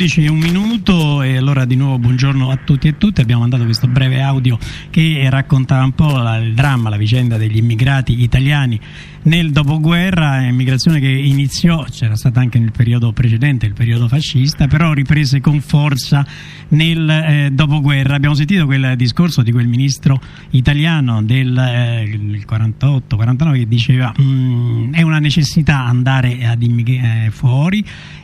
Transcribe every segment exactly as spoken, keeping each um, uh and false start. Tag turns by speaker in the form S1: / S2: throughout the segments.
S1: dieci e un minuto, e allora di nuovo buongiorno a tutti e tutte. Abbiamo mandato questo breve audio che raccontava un po' la, il dramma, la vicenda degli immigrati italiani nel dopoguerra, immigrazione che iniziò, c'era stata anche nel periodo precedente, il periodo fascista, però riprese con forza nel eh, dopoguerra. Abbiamo sentito quel discorso di quel ministro italiano del eh, quarantotto quarantanove che diceva mm, è una necessità andare ad immigrare eh, fuori,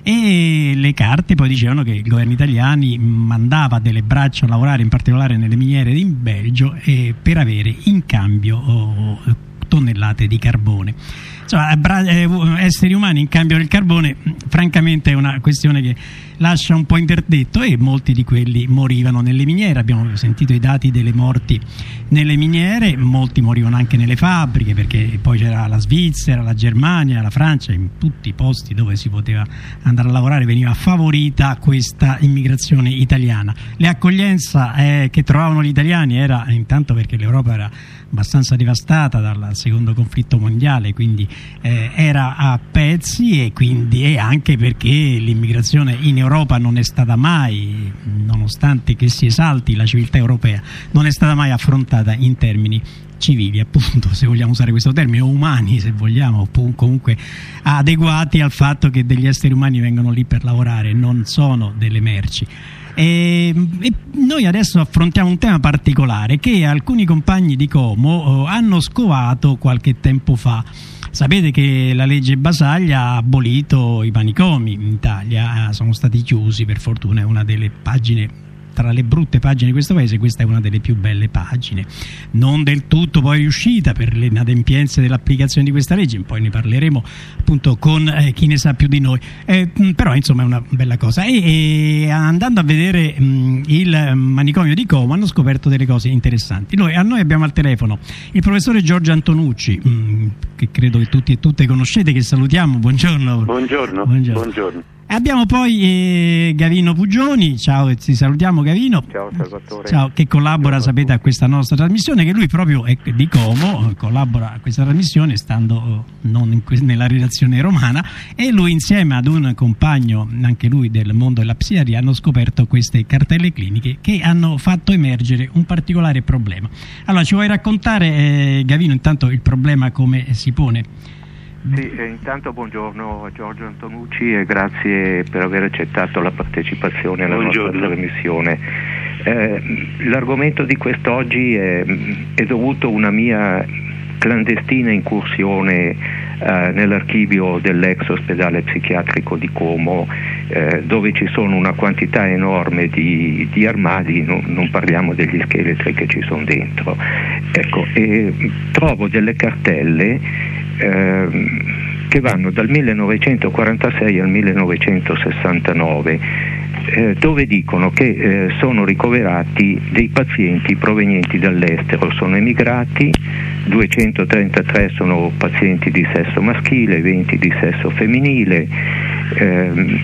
S1: e le carte poi dicevano che il governo italiano mandava delle braccia a lavorare, in particolare nelle miniere in Belgio, eh, per avere in cambio oh, tonnellate di carbone. Insomma, esseri umani in cambio del carbone, francamente è una questione che lascia un po' interdetto, e molti di quelli morivano nelle miniere. Abbiamo sentito i dati delle morti nelle miniere, molti morivano anche nelle fabbriche, perché poi c'era la Svizzera, la Germania, la Francia, in tutti i posti dove si poteva andare a lavorare veniva favorita questa immigrazione italiana. L'accoglienza eh, che trovavano gli italiani era intanto perché l'Europa era abbastanza devastata dal secondo conflitto mondiale, quindi eh, era a pezzi, e quindi e anche perché l'immigrazione in Europa non è stata mai, nonostante che si esalti la civiltà europea, non è stata mai affrontata in termini civili, appunto, se vogliamo usare questo termine, o umani se vogliamo, comunque adeguati al fatto che degli esseri umani vengono lì per lavorare, non sono delle merci. E, e noi adesso affrontiamo un tema particolare che alcuni compagni di Como oh, hanno scovato qualche tempo fa. Sapete che la legge Basaglia ha abolito i manicomi in Italia, sono stati chiusi, per fortuna. È una delle pagine, tra le brutte pagine di questo paese, questa è una delle più belle pagine, non del tutto poi riuscita per le inadempienze dell'applicazione di questa legge, poi ne parleremo appunto con eh, chi ne sa più di noi, eh, però insomma è una bella cosa. E, e andando a vedere mh, il manicomio di Como hanno scoperto delle cose interessanti. Noi, a noi abbiamo al telefono il professore Giorgio Antonucci, mh, che credo che tutti e tutte conoscete, che salutiamo. Buongiorno.
S2: Buongiorno. Buongiorno. Buongiorno.
S1: Abbiamo poi eh, Gavino Pugioni, ciao, ti salutiamo Gavino.
S2: Ciao Salvatore.
S1: Ciao, che collabora, sapete, a questa nostra trasmissione, che lui proprio è di Como, collabora a questa trasmissione stando non in que- nella redazione romana, e lui insieme ad un compagno, anche lui del mondo della psichiatria, hanno scoperto queste cartelle cliniche che hanno fatto emergere un particolare problema. Allora, ci vuoi raccontare, eh, Gavino, intanto il problema come si pone?
S2: Sì, eh, intanto buongiorno a Giorgio Antonucci e grazie per aver accettato la partecipazione alla buongiorno. nostra trasmissione. Eh, l'argomento di quest'oggi è, è dovuto a una mia clandestina incursione eh, nell'archivio dell'ex ospedale psichiatrico di Como, eh, dove ci sono una quantità enorme di, di armadi, non, non parliamo degli scheletri che ci sono dentro. Ecco, e trovo delle cartelle Eh, che vanno dal millenovecentoquarantasei al millenovecentosessantanove, eh, dove dicono che eh, sono ricoverati dei pazienti provenienti dall'estero, sono emigrati, duecentotrentatré sono pazienti di sesso maschile, venti di sesso femminile, eh,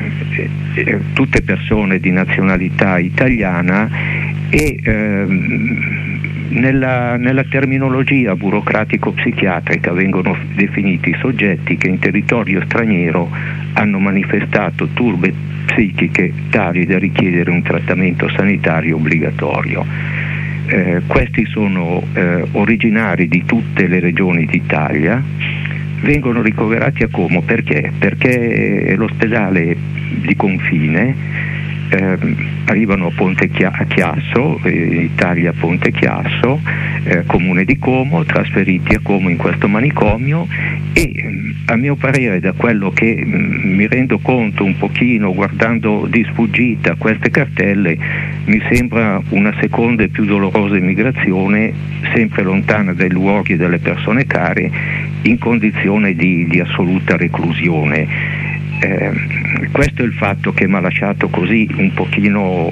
S2: eh, tutte persone di nazionalità italiana, e eh, Nella, nella terminologia burocratico-psichiatrica vengono definiti soggetti che in territorio straniero hanno manifestato turbe psichiche tali da richiedere un trattamento sanitario obbligatorio. Eh, questi sono eh, originari di tutte le regioni d'Italia, vengono ricoverati a Como perché? Perché è l'ospedale di confine. Eh, arrivano a Ponte Chia- a Chiasso, eh, Italia Ponte Chiasso, eh, comune di Como, trasferiti a Como in questo manicomio, e a mio parere, da quello che mh, mi rendo conto un pochino guardando di sfuggita queste cartelle, mi sembra una seconda e più dolorosa immigrazione, sempre lontana dai luoghi e dalle persone care, in condizione di, di assoluta reclusione. Eh, questo è il fatto che mi ha lasciato così un pochino,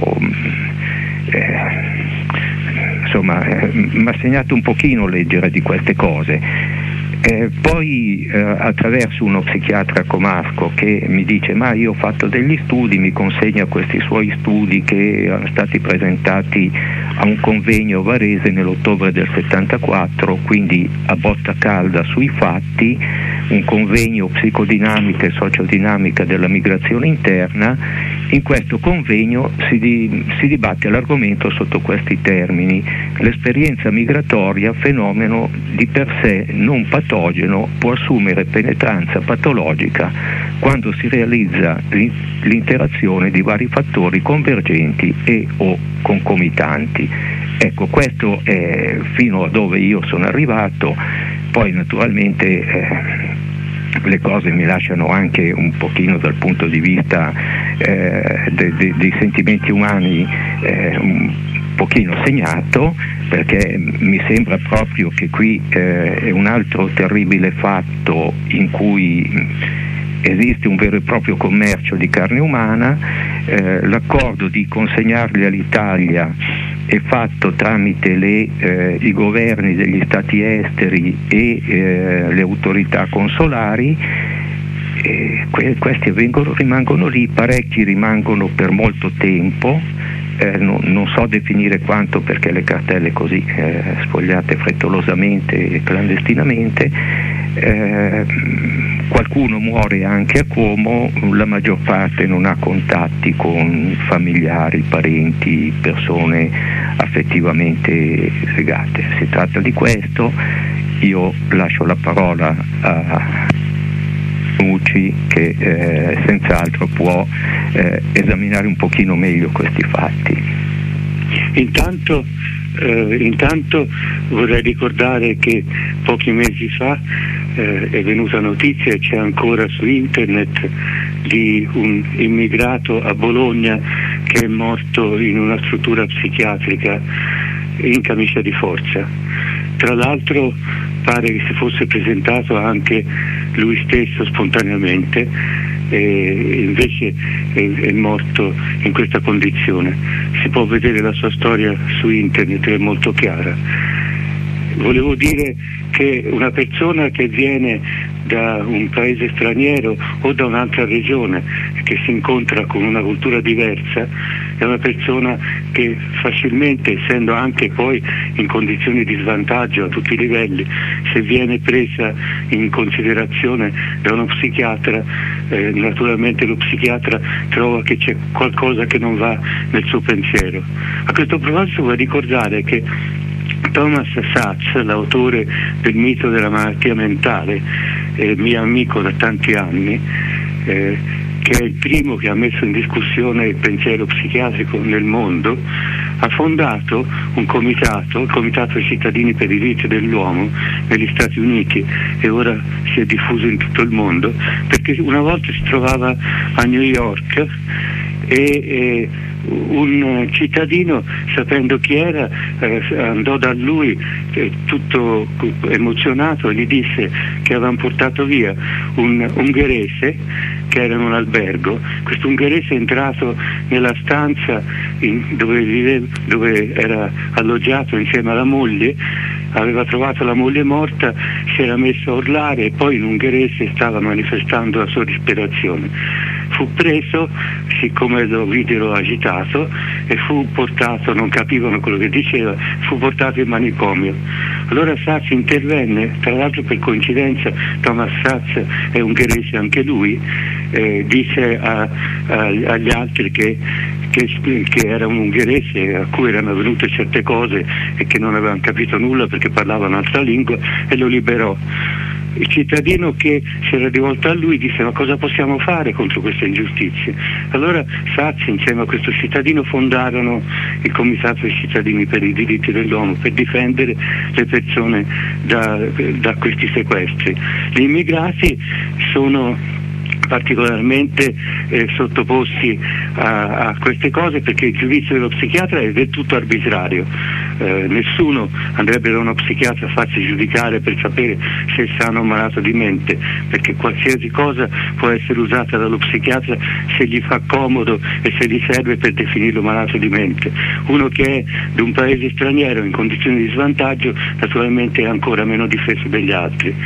S2: eh, insomma, eh, mi ha segnato un pochino leggere di queste cose. Eh, poi eh, attraverso uno psichiatra comasco che mi dice: ma io ho fatto degli studi, mi consegna questi suoi studi che erano stati presentati a un convegno a Varese nell'ottobre del settantaquattro, quindi a botta calda sui fatti. un convegno psicodinamica e sociodinamica della migrazione interna. In questo convegno si, di, si dibatte l'argomento sotto questi termini: l'esperienza migratoria, fenomeno di per sé non patogeno, può assumere penetranza patologica quando si realizza l'interazione di vari fattori convergenti e o concomitanti. Ecco, questo è fino a dove io sono arrivato. Poi naturalmente eh, le cose mi lasciano anche un pochino dal punto di vista eh, de, de, dei sentimenti umani eh, un pochino segnato, perché mi sembra proprio che qui eh, è un altro terribile fatto in cui esiste un vero e proprio commercio di carne umana. Eh, l'accordo di consegnarli all'Italia è fatto tramite le, eh, i governi degli stati esteri e eh, le autorità consolari. E que- questi vengono, rimangono lì, parecchi rimangono per molto tempo, eh, no, non so definire quanto, perché le cartelle così eh, sfogliate frettolosamente e clandestinamente. Eh, qualcuno muore anche a Como, la maggior parte non ha contatti con familiari, parenti, persone affettivamente legate. Si tratta di questo. Io lascio la parola a Nucci, che eh, senz'altro può eh, esaminare un pochino meglio questi fatti.
S3: Intanto Eh, intanto vorrei ricordare che pochi mesi fa eh, è venuta notizia, e c'è ancora su internet, di un immigrato a Bologna che è morto in una struttura psichiatrica in camicia di forza. Tra l'altro pare che si fosse presentato anche lui stesso spontaneamente, e invece è, è morto in questa condizione. Si può vedere la sua storia su internet, è molto chiara. Volevo dire che una persona che viene da un paese straniero o da un'altra regione, che si incontra con una cultura diversa, è una persona che facilmente, essendo anche poi in condizioni di svantaggio a tutti i livelli, se viene presa in considerazione da uno psichiatra, eh, naturalmente lo psichiatra trova che c'è qualcosa che non va nel suo pensiero. A questo proposito vorrei ricordare che Thomas Sachs, l'autore del mito della malattia mentale, eh, mio amico da tanti anni, eh, che è il primo che ha messo in discussione il pensiero psichiatrico nel mondo, ha fondato un comitato, il Comitato dei cittadini per i diritti dell'uomo negli Stati Uniti, e ora si è diffuso in tutto il mondo, perché una volta si trovava a New York e, e un cittadino, sapendo chi era, eh, andò da lui eh, tutto emozionato e gli disse che avevano portato via un ungherese che era in un albergo. Questo ungherese è entrato nella stanza in, dove, viveva, dove era alloggiato insieme alla moglie, aveva trovato la moglie morta, si era messo a urlare e poi l'ungherese stava manifestando la sua disperazione. Fu preso, siccome lo videro agitato, e fu portato, non capivano quello che diceva, fu portato in manicomio. Allora Sachs intervenne, tra l'altro per coincidenza Thomas Sachs è ungherese anche lui, eh, disse a, a, agli altri che, che, che era un ungherese a cui erano avvenute certe cose e che non avevano capito nulla perché parlava un'altra lingua, e lo liberò. Il cittadino che si era rivolto a lui disse: ma cosa possiamo fare contro queste ingiustizie? Allora Sachs insieme a questo cittadino fondarono il Comitato dei cittadini per i diritti dell'uomo, per difendere le persone da, da questi sequestri. Gli immigrati sono particolarmente eh, sottoposti a, a queste cose, perché il giudizio dello psichiatra è del tutto arbitrario. Eh, nessuno andrebbe da uno psichiatra a farsi giudicare per sapere se è sano o malato di mente, perché qualsiasi cosa può essere usata dallo psichiatra se gli fa comodo e se gli serve per definirlo malato di mente. Uno che è di un paese straniero in condizioni di svantaggio naturalmente è ancora meno difeso degli altri.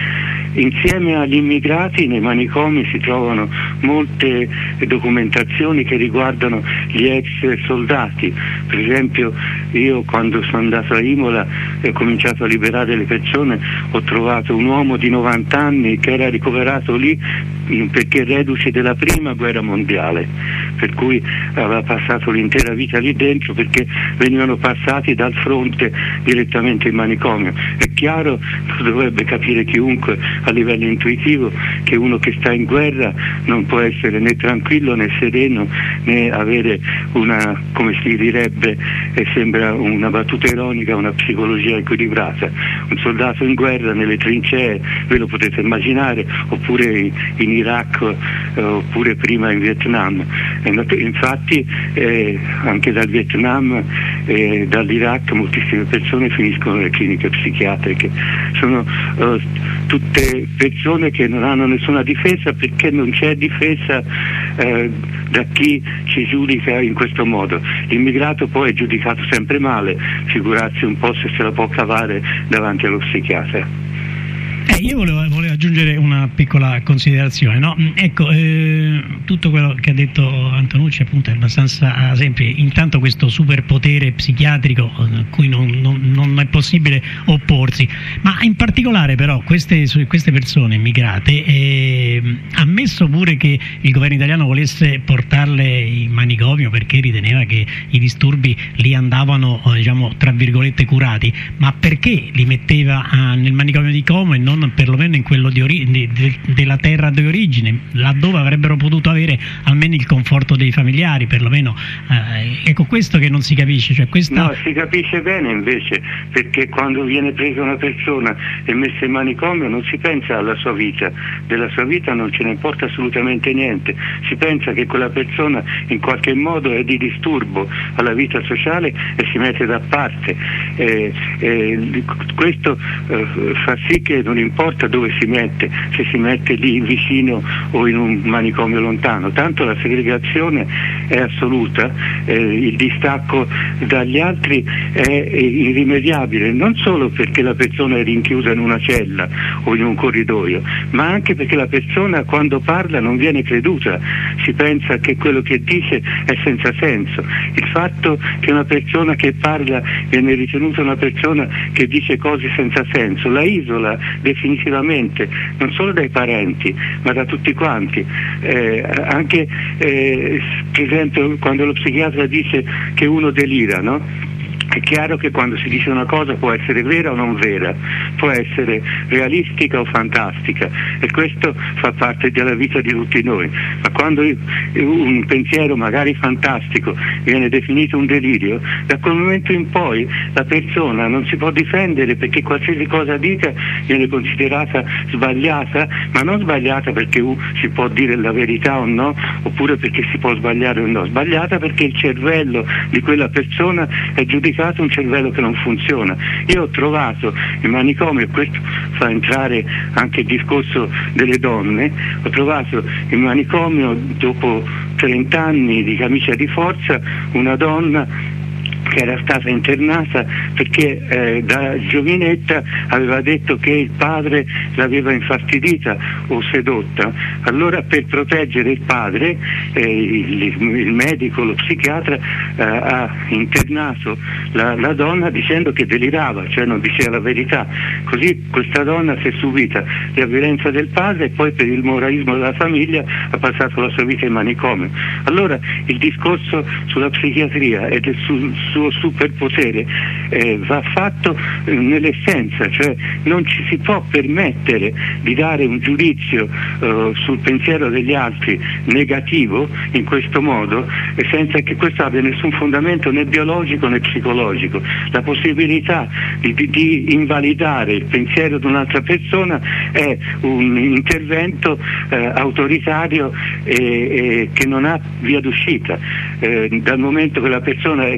S3: insieme agli immigrati nei manicomi si trovano molte documentazioni che riguardano gli ex soldati. Per esempio, io quando sono andato a Imola e ho cominciato a liberare le persone, ho trovato un uomo di novanta anni che era ricoverato lì perché reduce della prima guerra mondiale, per cui aveva passato l'intera vita lì dentro perché venivano passati dal fronte direttamente in manicomio. È chiaro, dovrebbe capire chiunque a livello intuitivo, che uno che sta in guerra non può essere né tranquillo né sereno né avere una, come si direbbe, e sembra una battuta ironica, una psicologia equilibrata. Un soldato in guerra nelle trincee, ve lo potete immaginare, oppure in Iraq eh, oppure prima in Vietnam. E infatti eh, anche dal Vietnam e dall'Iraq moltissime persone finiscono nelle cliniche psichiatriche. Sono eh, tutte persone che non hanno nessuna difesa, perché non c'è difesa eh, da chi ci giudica in questo modo. L'immigrato poi è giudicato sempre male, figurarsi un po' se se la può cavare davanti allo psichiatra.
S1: Eh, io volevo, volevo aggiungere una piccola considerazione, no? Ecco, eh, tutto quello che ha detto Antonucci appunto è abbastanza semplice. Intanto questo superpotere psichiatrico a cui non, non, non è possibile opporsi, ma in particolare però queste, queste persone immigrate, eh, ammesso pure che il governo italiano volesse portarle in manicomio perché riteneva che i disturbi lì andavano, diciamo, tra virgolette curati, ma perché li metteva ah, nel manicomio di Como e non perlomeno in quello di ori- de- de- della terra di origine, laddove avrebbero potuto avere almeno il conforto dei familiari, perlomeno eh, ecco questo che non si capisce, cioè questa...
S3: No, si capisce bene invece, perché quando viene presa una persona e messa in manicomio non si pensa alla sua vita, della sua vita non ce ne importa assolutamente niente, si pensa che quella persona in qualche modo è di disturbo alla vita sociale e si mette da parte. Eh, eh, questo eh, fa sì che non importa dove si mette, se si mette lì vicino o in un manicomio lontano, tanto la segregazione è assoluta, eh, il distacco dagli altri è irrimediabile, non solo perché la persona è rinchiusa in una cella o in un corridoio, ma anche perché la persona quando parla non viene creduta, si pensa che quello che dice è senza senso. Il fatto che una persona che parla viene ritenuta una persona che dice cose senza senso la isola definitivamente, non solo dai parenti ma da tutti quanti. Eh, anche eh, per esempio quando lo psichiatra dice che uno delira, no? È chiaro che quando si dice una cosa può essere vera o non vera, può essere realistica o fantastica, e questo fa parte della vita di tutti noi, ma quando un pensiero magari fantastico viene definito un delirio, da quel momento in poi la persona non si può difendere, perché qualsiasi cosa dica viene considerata sbagliata, ma non sbagliata perché si può dire la verità o no, oppure perché si può sbagliare o no, sbagliata perché il cervello di quella persona è giudicato un cervello che non funziona. Io ho trovato in manicomio, e questo fa entrare anche il discorso delle donne, ho trovato in manicomio dopo trenta anni di camicia di forza una donna che era stata internata perché eh, da giovinetta aveva detto che il padre l'aveva infastidita o sedotta. Allora, per proteggere il padre, eh, il, il medico, lo psichiatra eh, ha internato la, la donna dicendo che delirava, cioè non diceva la verità. Così questa donna si è subita la violenza del padre e poi per il moralismo della famiglia ha passato la sua vita in manicomio. Allora il discorso sulla psichiatria e del su, suo superpotere eh, va fatto eh, nell'essenza, cioè non ci si può permettere di dare un giudizio eh, sul pensiero degli altri negativo in questo modo, e senza che questo abbia nessun fondamento né biologico né psicologico. La possibilità di, di, di invalidare il pensiero di un'altra persona è un intervento eh, autoritario e, e che non ha via d'uscita, eh, dal momento che la persona è qualificata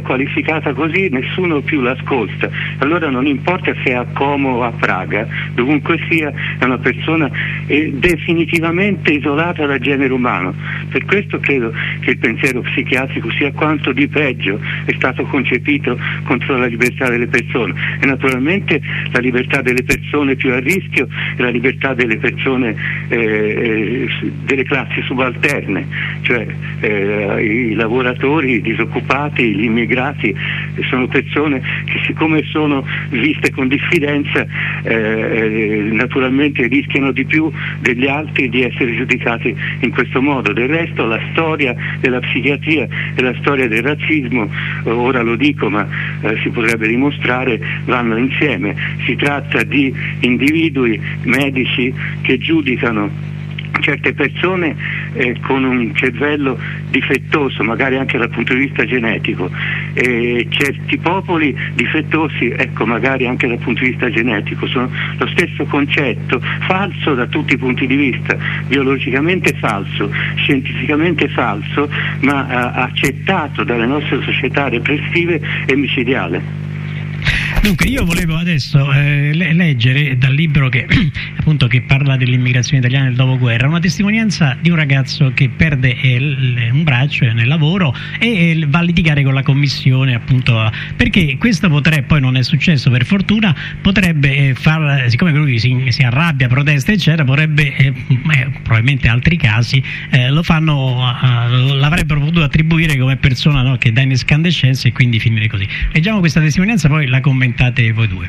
S3: giudicata così nessuno più l'ascolta, allora non importa se è a Como o a Praga, dovunque sia è una persona eh, definitivamente isolata dal genere umano. Per questo credo che il pensiero psichiatrico sia quanto di peggio è stato concepito contro la libertà delle persone, e naturalmente la libertà delle persone più a rischio è la libertà delle persone eh, delle classi subalterne, cioè eh, i lavoratori, i disoccupati, gli immigrati, sono persone che, siccome sono viste con diffidenza, eh, naturalmente rischiano di più degli altri di essere giudicati in questo modo. Del resto la storia della psichiatria e la storia del razzismo, ora lo dico ma eh, si potrebbe dimostrare, vanno insieme. Si tratta di individui medici che giudicano certe persone eh, con un cervello difettoso, magari anche dal punto di vista genetico, e certi popoli difettosi, ecco, magari anche dal punto di vista genetico. Sono lo stesso concetto, falso da tutti i punti di vista, biologicamente falso, scientificamente falso, ma eh, accettato dalle nostre società repressive e micidiale.
S1: Dunque io volevo adesso eh, leggere dal libro che appunto che parla dell'immigrazione italiana nel dopoguerra una testimonianza di un ragazzo che perde eh, un braccio nel lavoro e eh, va a litigare con la commissione, appunto, perché questo potrebbe, poi non è successo per fortuna, potrebbe eh, far, siccome lui si, si arrabbia, protesta eccetera, potrebbe eh, eh, probabilmente altri casi eh, lo fanno eh, l'avrebbero potuto attribuire come persona, no, che dà in escandescenza e quindi finire così. Leggiamo questa testimonianza, poi la commentiamo voi due.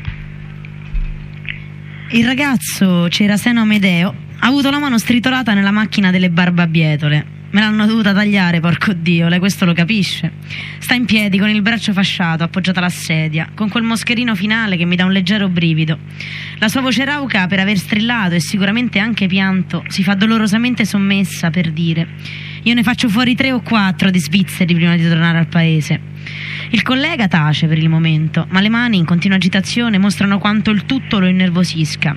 S4: Il ragazzo Ceraseno Amedeo ha avuto la mano stritolata nella macchina delle barbabietole. Me l'hanno dovuta tagliare, porco Dio, lei questo lo capisce. Sta in piedi con il braccio fasciato, appoggiata alla sedia, con quel moscherino finale che mi dà un leggero brivido. La sua voce rauca, per aver strillato e sicuramente anche pianto, si fa dolorosamente sommessa per dire: io ne faccio fuori tre o quattro di svizzeri prima di tornare al paese. Il collega tace per il momento, ma le mani in continua agitazione mostrano quanto il tutto lo innervosisca.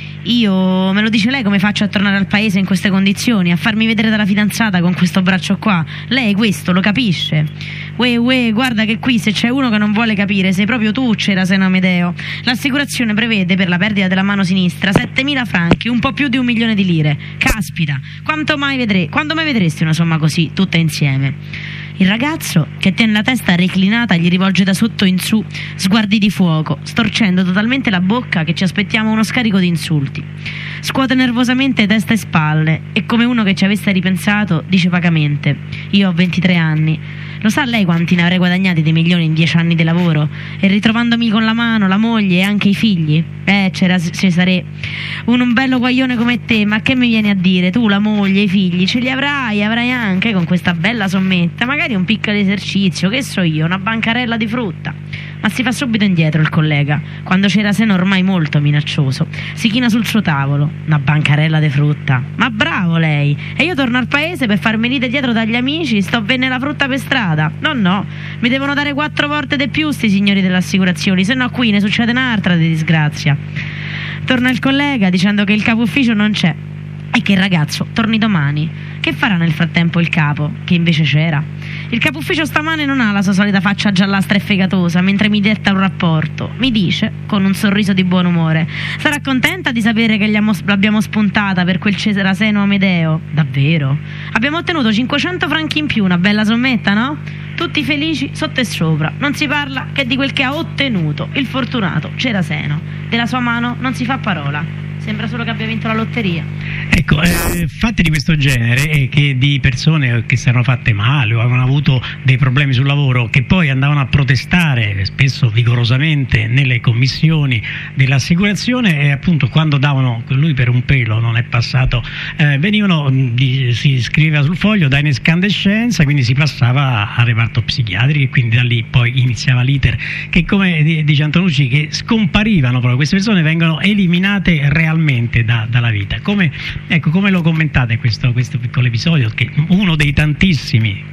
S4: Io, me lo dice lei come faccio a tornare al paese in queste condizioni, a farmi vedere dalla fidanzata con questo braccio qua? Lei questo lo capisce? Uè, uè, guarda che qui se c'è uno che non vuole capire sei proprio tu, Ceraseno Amedeo. L'assicurazione prevede per la perdita della mano sinistra settemila franchi, un po' più di un milione di lire. Caspita, quanto mai vedrei, quando mai vedresti una somma così, tutta insieme? Il ragazzo, che tiene la testa reclinata, gli rivolge da sotto in su sguardi di fuoco, storcendo totalmente la bocca che ci aspettiamo uno scarico di insulti. Scuote nervosamente testa e spalle e, come uno che ci avesse ripensato, dice pacamente: io ho ventitré anni. Lo sa lei quanti ne avrei guadagnati dei milioni in dieci anni di lavoro? E ritrovandomi con la mano, la moglie e anche i figli? Eh, c'era Cesare, un, un bello guaglione come te, ma che mi vieni a dire? Tu la moglie, i figli, ce li avrai, avrai anche con questa bella sommetta, magari un piccolo esercizio, che so io, una bancarella di frutta. Ma si fa subito indietro il collega, quando Ceraseno, ormai molto minaccioso, si china sul suo tavolo. Una bancarella di frutta? Ma bravo lei! E io torno al paese per farmi venire dietro dagli amici, sto bene la frutta per strada? No, no, mi devono dare quattro volte di più sti signori delle assicurazioni, se no qui ne succede un'altra di disgrazia. Torna il collega dicendo che il capo ufficio non c'è e che il ragazzo torni domani. Che farà nel frattempo il capo, che invece c'era? Il capo ufficio stamane non ha la sua solita faccia giallastra e fegatosa mentre mi detta un rapporto. Mi dice, con un sorriso di buon umore: sarà contenta di sapere che l'abbiamo spuntata per quel Ceraseno Amedeo? Davvero? Abbiamo ottenuto cinquecento franchi in più, una bella sommetta, no? Tutti felici sotto e sopra. Non si parla che di quel che ha ottenuto il fortunato Ceraseno. Della sua mano non si fa parola. Sembra solo che abbia vinto la lotteria.
S1: Ecco, eh, fatti di questo genere, eh, che di persone che si erano fatte male o avevano avuto dei problemi sul lavoro, che poi andavano a protestare spesso vigorosamente nelle commissioni dell'assicurazione, e appunto quando davano, lui per un pelo non è passato, eh, venivano, di, si scriveva sul foglio da inescandescenza, quindi si passava a reparto psichiatrico e quindi da lì poi iniziava l'iter, che come dice Antonucci, che scomparivano proprio, queste persone vengono eliminate realmente Da, dalla vita. Come, ecco, come lo commentate questo, questo piccolo episodio, che uno dei tantissimi?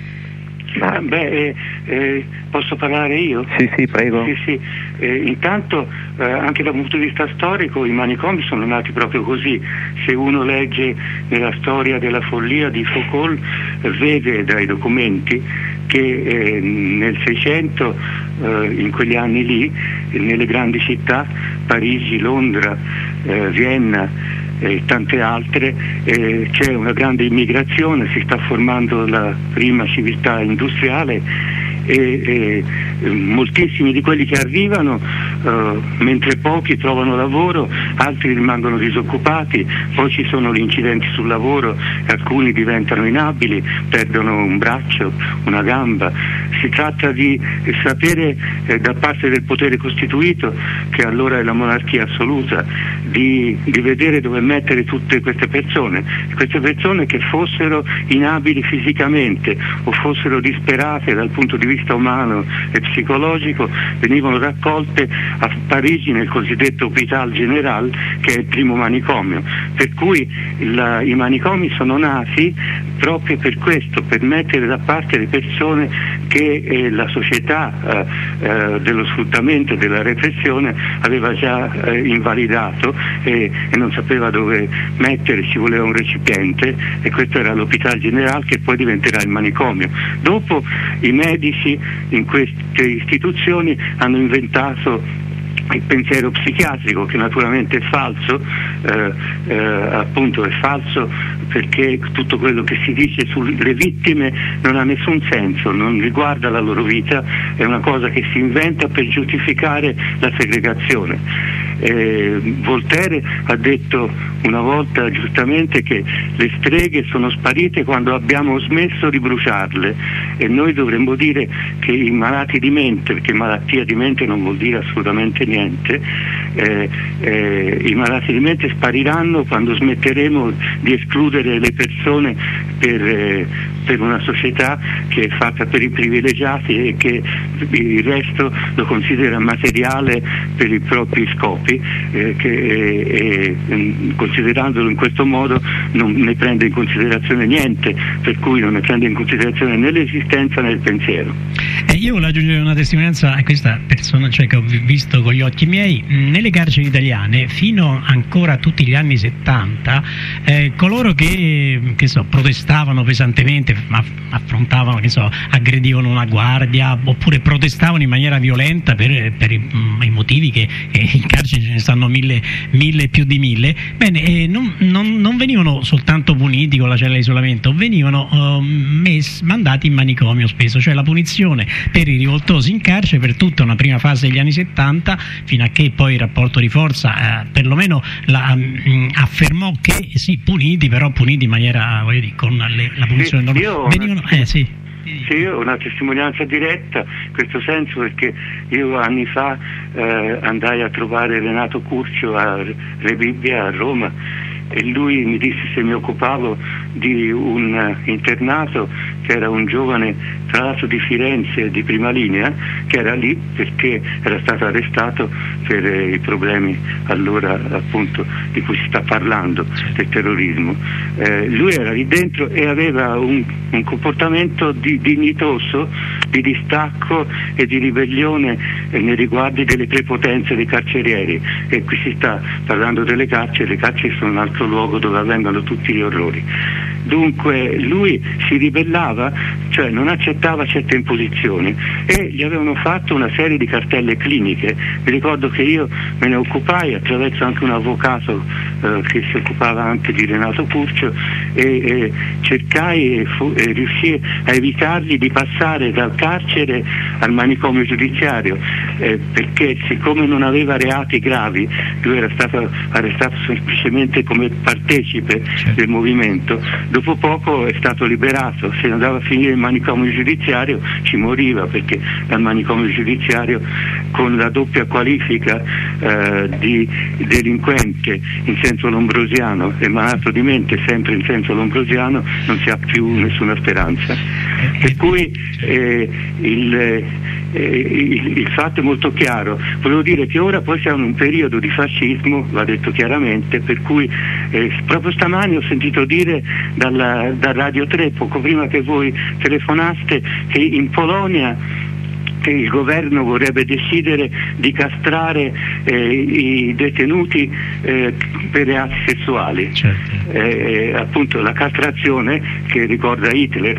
S3: Ah, beh, eh, eh, posso parlare io?
S2: Sì, sì, prego.
S3: Sì, sì. Eh, intanto, eh, anche dal punto di vista storico, i manicomi sono nati proprio così. Se uno legge nella storia della follia di Foucault, eh, vede dai documenti che eh, nel Seicento, eh, in quegli anni lì, nelle grandi città, Parigi, Londra, eh, Vienna e tante altre, eh, c'è una grande immigrazione, si sta formando la prima civiltà industriale e, e moltissimi di quelli che arrivano, eh, mentre pochi trovano lavoro, altri rimangono disoccupati, poi ci sono gli incidenti sul lavoro, alcuni diventano inabili, perdono un braccio, una gamba. Si tratta di sapere eh, da parte del potere costituito, che allora è la monarchia assoluta, di, di vedere dove mettere tutte queste persone, queste persone che fossero inabili fisicamente o fossero disperate dal punto di vista umano e psicologico, venivano raccolte a Parigi nel cosiddetto Hôpital Général, che è il primo manicomio, per cui la, i manicomi sono nati proprio per questo, per mettere da parte le persone che eh, la società eh, eh, dello sfruttamento e della repressione aveva già eh, invalidato e, e non sapeva dove mettere, ci voleva un recipiente, e questo era l'Hôpital Général, che poi diventerà il manicomio. Dopo i medici in queste istituzioni hanno inventato il pensiero psichiatrico, che naturalmente è falso, eh, eh, appunto è falso perché tutto quello che si dice sulle vittime non ha nessun senso, non riguarda la loro vita, è una cosa che si inventa per giustificare la segregazione. Eh, Voltaire ha detto una volta giustamente che le streghe sono sparite quando abbiamo smesso di bruciarle, e noi dovremmo dire che i malati di mente, perché malattia di mente non vuol dire assolutamente niente, eh, eh, i malati di mente spariranno quando smetteremo di escludere le persone per, eh, per una società che è fatta per i privilegiati e che il resto lo considera materiale per i propri scopi, eh, che eh, eh, considerandolo in questo modo non ne prende in considerazione niente, per cui non ne prende in considerazione né l'esistenza né il pensiero.
S1: Eh, io voglio aggiungere una testimonianza a questa persona, cioè che ho visto con gli occhi miei. Nelle carceri italiane fino ancora a tutti gli anni settanta, eh, coloro che, che so, protestavano pesantemente, ma affrontavano, che so, aggredivano una guardia oppure protestavano in maniera violenta per, per i, i motivi che eh, in carcere ce ne stanno mille, mille più di mille, bene, eh, non, non, non venivano soltanto puniti con la cella di isolamento, venivano uh, mess, mandati in manicomio spesso, cioè la punizione per i rivoltosi in carcere per tutta una prima fase degli anni settanta, fino a che poi il rapporto di forza eh, perlomeno la, mh, affermò che sì, puniti, però puniti in maniera, voglio dire, con le, la punizione
S3: sì,
S1: normale. Venivano, eh, sì.
S3: Sì, io ho una testimonianza diretta in questo senso, perché io anni fa eh, andai a trovare Renato Curcio a Re Bibbia a Roma, e lui mi disse se mi occupavo di un uh, internato che era un giovane, tra l'altro di Firenze, di prima linea, che era lì perché era stato arrestato per eh, i problemi allora appunto di cui si sta parlando, del terrorismo. Eh, lui era lì dentro e aveva un, un comportamento di, dignitoso, di distacco e di ribellione eh, nei riguardi delle prepotenze dei carcerieri, e qui si sta parlando delle carceri, le carceri sono un altro luogo dove avvengono tutti gli orrori. Dunque lui si ribellava, cioè non accettava certe imposizioni, e gli avevano fatto una serie di cartelle cliniche. Mi ricordo che io me ne occupai attraverso anche un avvocato eh, che si occupava anche di Renato Curcio, e, e cercai e, fu, e riuscii a evitargli di passare dal carcere al manicomio giudiziario, eh, perché siccome non aveva reati gravi, lui era stato arrestato semplicemente come partecipe del movimento, dopo poco è stato liberato. Se andava a finire il manicomio giudiziario ci moriva, perché dal manicomio giudiziario, con la doppia qualifica eh, di delinquente in senso lombrosiano e malato di mente sempre in senso lombrosiano, non si ha più nessuna speranza. Per cui eh, il, eh, il, il fatto è molto chiaro. Volevo dire che ora poi siamo in un periodo di fascismo, va detto chiaramente, per cui eh, proprio stamani ho sentito dire dalla, da Radio tre, poco prima che voi telefonaste, che in Polonia che il governo vorrebbe decidere di castrare eh, i detenuti eh, per reati sessuali.
S1: Certo.
S3: Eh, appunto la castrazione che ricorda Hitler.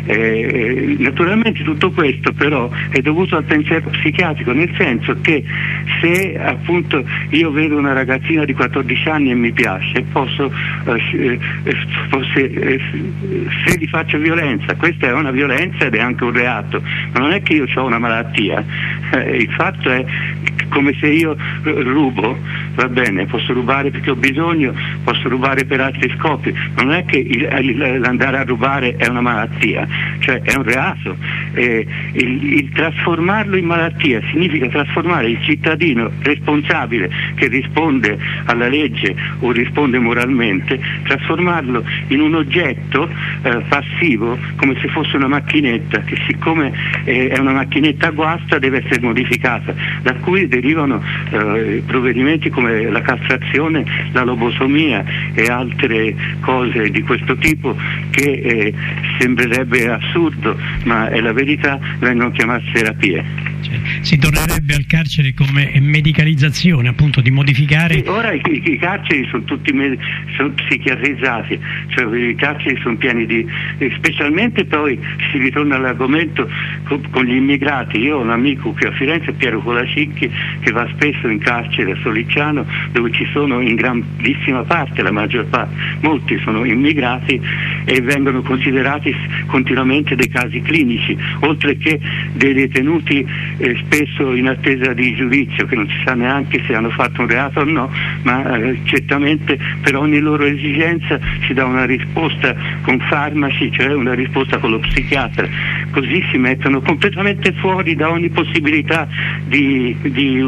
S3: Eh, naturalmente tutto questo però è dovuto al pensiero psichiatrico, nel senso che se appunto io vedo una ragazzina di quattordici anni e mi piace, posso eh, se, eh, se gli faccio violenza, questa è una violenza ed è anche un reato, ma non è che io ho una malattia, eh, il fatto è come se io rubo, va bene, posso rubare perché ho bisogno, posso rubare per altri scopi, non è che il, il, l'andare a rubare è una malattia, cioè è un reato. Eh, il, il trasformarlo in malattia significa trasformare il cittadino responsabile che risponde alla legge o risponde moralmente, trasformarlo in un oggetto eh, passivo, come se fosse una macchinetta che siccome eh, è una macchinetta guasta deve essere modificata, da cui derivano eh, provvedimenti come la castrazione, la lobosomia e altre cose di questo tipo che eh, sembrerebbe assurdo, ma è la verità, vengono chiamate terapie.
S1: Cioè, si tornerebbe al carcere come medicalizzazione, appunto, di modificare.
S3: Sì, ora i, i, i carceri sono tutti med- sono psichiatrizzati, cioè i carceri sono pieni di, specialmente poi si ritorna all'argomento con, con gli immigrati. Io ho un amico qui a Firenze, Piero Colacicchi, che va spesso in carcere a Sollicciano, dove ci sono in grandissima parte, la maggior parte, molti sono immigrati e vengono considerati continuamente dei casi clinici, oltre che dei detenuti eh, spesso in attesa di giudizio, che non si sa neanche se hanno fatto un reato o no, ma eh, certamente per ogni loro esigenza si dà una risposta con farmaci, cioè una risposta con lo psichiatra, così si mettono completamente fuori da ogni possibilità di, di,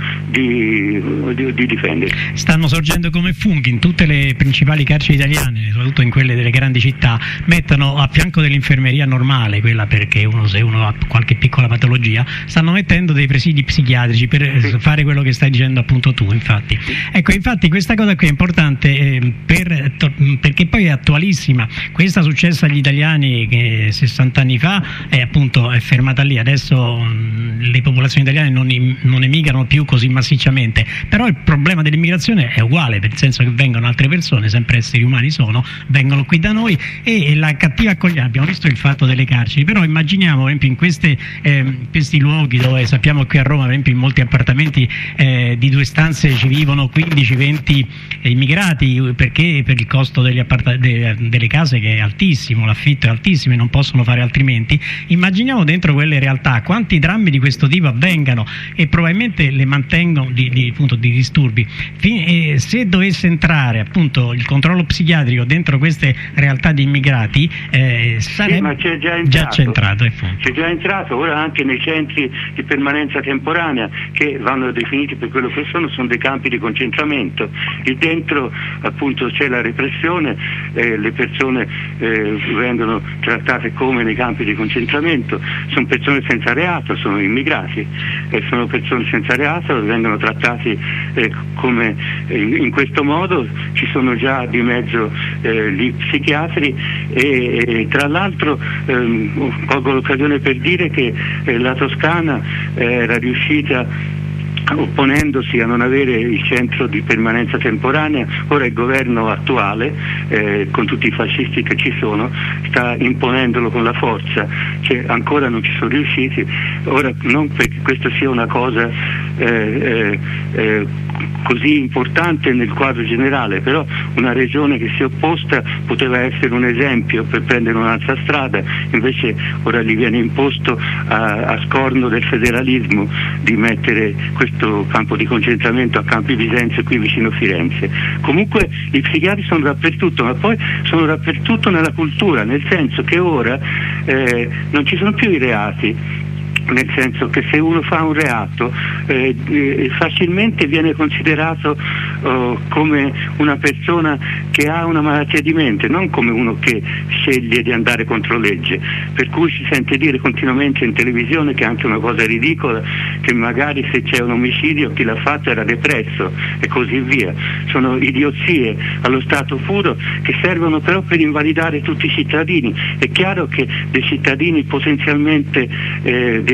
S3: di, di, di difendersi.
S1: Stanno sorgendo come funghi in tutte le principali carceri italiane, soprattutto in quelle delle grandi città, mettono a fianco dell'infermeria normale, quella perché uno, se uno ha qualche piccola patologia, stanno mettendo dei presidi psichiatrici per sì. fare quello che stai dicendo appunto tu, infatti. Ecco, infatti questa cosa qui è importante eh, per, to, perché poi è attualissima. Questa è successa agli italiani che sessanta anni fa è appunto è fermata lì, adesso mh, le popolazioni italiane non, im, non emigrano più così massicciamente, però il problema dell'immigrazione è uguale, nel senso che vengono altre persone, sempre esseri umani sono, vengono qui da noi e, e la cattiva accoglienza, abbiamo visto il fatto delle carceri, però immaginiamo per esempio in queste, eh, questi luoghi dove sappiamo qui a Roma per esempio in molti appartamenti eh, di due stanze ci vivono quindici venti immigrati, perché per il costo degli appart- de- delle case che è altissimo, l'affitto è altissimo e non possono fare altrimenti. Immaginiamo dentro quelle realtà quanti drammi di questo tipo avvengano e probabilmente le mantengono di, di, appunto, di disturbi. Fin- e se dovesse entrare appunto il controllo psichiatrico dentro queste realtà di immigrati eh, sarebbe
S3: sì, ma c'è già entrato,
S1: già c'è entrato,
S3: c'è già entrato ora anche nei centri di permanenza temporanea, che vanno definiti per quello che sono, sono dei campi di concentramento. Lì dentro appunto c'è la repressione, eh, le persone eh, vengono trattate come nei campi di concentramento, sono persone senza reato, sono immigrati, eh, sono persone senza reato, vengono trattati eh, come eh, in questo modo. Ci sono già di mezzo eh, gli psichiatri e, e tra l'altro ehm, colgo l'occasione per dire che eh, la Toscana eh, era riuscita, opponendosi a non avere il centro di permanenza temporanea, ora il governo attuale, eh, con tutti i fascisti che ci sono, sta imponendolo con la forza, cioè, ancora non ci sono riusciti, ora non perché questa sia una cosa eh, eh, eh, così importante nel quadro generale, però una regione che si è opposta poteva essere un esempio per prendere un'altra strada, invece ora gli viene imposto a, a scorno del federalismo di mettere questo campo di concentramento a Campi Bisenzio qui vicino Firenze. Comunque i psichiatri sono dappertutto, ma poi sono dappertutto nella cultura, nel senso che ora eh, non ci sono più i reati, nel senso che se uno fa un reato eh, eh, facilmente viene considerato oh, come una persona che ha una malattia di mente, non come uno che sceglie di andare contro legge, per cui si sente dire continuamente in televisione, che è anche una cosa ridicola, che magari se c'è un omicidio chi l'ha fatto era depresso e così via. Sono idiozie allo stato puro che servono però per invalidare tutti i cittadini. È chiaro che dei cittadini potenzialmente eh,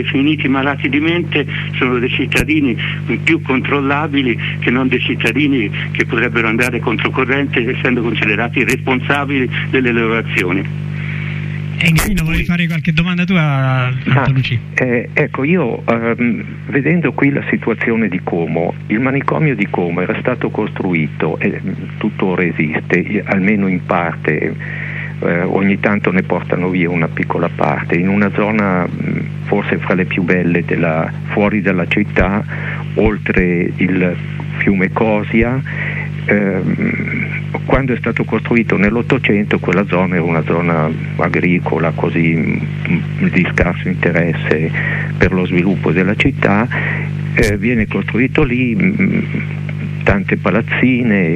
S3: definiti malati di mente sono dei cittadini più controllabili che non dei cittadini che potrebbero andare controcorrente essendo considerati responsabili delle loro azioni.
S1: E infine vuoi fare qualche domanda tua, Antonucci?
S2: Ah, eh, ecco, io ehm, vedendo qui la situazione di Como, il manicomio di Como era stato costruito e tuttora esiste, almeno in parte, eh, ogni tanto ne portano via una piccola parte, in una zona mh, forse fra le più belle della, fuori dalla città, oltre il fiume Cosia. Eh, quando è stato costruito nell'Ottocento quella zona era una zona agricola così di scarso interesse per lo sviluppo della città, eh, viene costruito lì mh, tante palazzine,